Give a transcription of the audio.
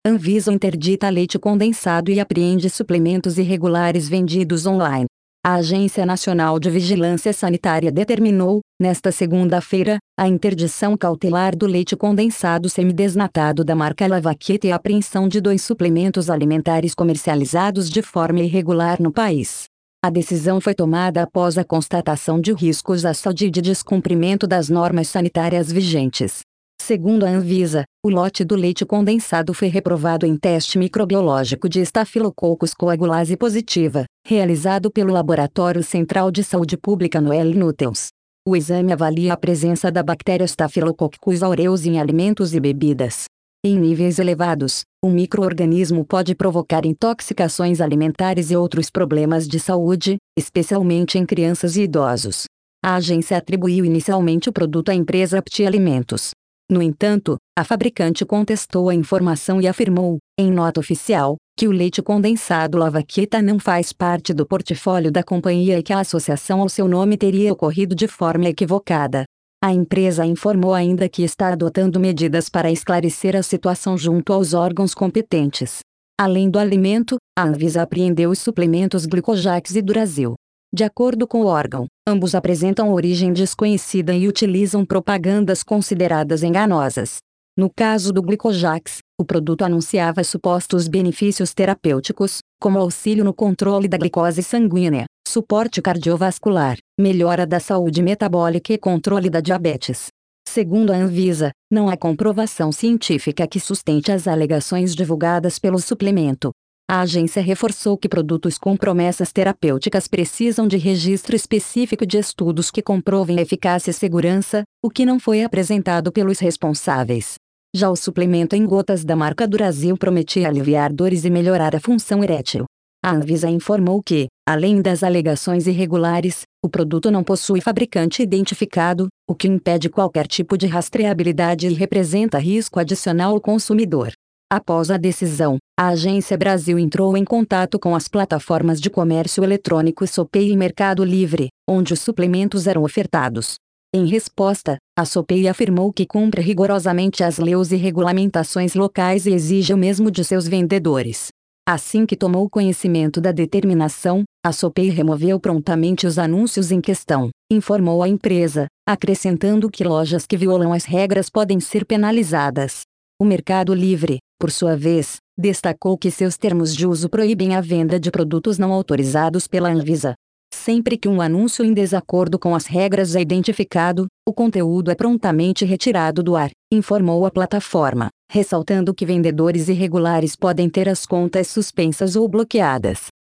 Anvisa interdita leite condensado e apreende suplementos irregulares vendidos online. A Agência Nacional de Vigilância Sanitária determinou, nesta segunda-feira, a interdição cautelar do leite condensado semidesnatado da marca Lavaquita e a apreensão de 2 suplementos alimentares comercializados de forma irregular no país. A decisão foi tomada após a constatação de riscos à saúde e de descumprimento das normas sanitárias vigentes. Segundo a Anvisa, o lote do leite condensado foi reprovado em teste microbiológico de Staphylococcus coagulase positiva, realizado pelo Laboratório Central de Saúde Pública no Nuttels. O exame avalia a presença da bactéria Staphylococcus aureus em alimentos e bebidas. Em níveis elevados, o micro-organismo pode provocar intoxicações alimentares e outros problemas de saúde, especialmente em crianças e idosos. A agência atribuiu inicialmente o produto à empresa Apti Alimentos. No entanto, a fabricante contestou a informação e afirmou, em nota oficial, que o leite condensado Lavaquita não faz parte do portfólio da companhia e que a associação ao seu nome teria ocorrido de forma equivocada. A empresa informou ainda que está adotando medidas para esclarecer a situação junto aos órgãos competentes. Além do alimento, a Anvisa apreendeu os suplementos Glicojax e Durazil. De acordo com o órgão, ambos apresentam origem desconhecida e utilizam propagandas consideradas enganosas. No caso do Glicojax, o produto anunciava supostos benefícios terapêuticos, como auxílio no controle da glicose sanguínea, suporte cardiovascular, melhora da saúde metabólica e controle da diabetes. Segundo a Anvisa, não há comprovação científica que sustente as alegações divulgadas pelo suplemento. A agência reforçou que produtos com promessas terapêuticas precisam de registro específico de estudos que comprovem eficácia e segurança, o que não foi apresentado pelos responsáveis. Já o suplemento em gotas da marca Durazil prometia aliviar dores e melhorar a função erétil. A Anvisa informou que, além das alegações irregulares, o produto não possui fabricante identificado, o que impede qualquer tipo de rastreabilidade e representa risco adicional ao consumidor. Após a decisão, a Agência Brasil entrou em contato com as plataformas de comércio eletrônico Shopee e Mercado Livre, onde os suplementos eram ofertados. Em resposta, a Shopee afirmou que cumpre rigorosamente as leis e regulamentações locais e exige o mesmo de seus vendedores. Assim que tomou conhecimento da determinação, a Shopee removeu prontamente os anúncios em questão, informou a empresa, acrescentando que lojas que violam as regras podem ser penalizadas. O Mercado Livre, por sua vez, destacou que seus termos de uso proíbem a venda de produtos não autorizados pela Anvisa. Sempre que um anúncio em desacordo com as regras é identificado, o conteúdo é prontamente retirado do ar, informou a plataforma, ressaltando que vendedores irregulares podem ter as contas suspensas ou bloqueadas.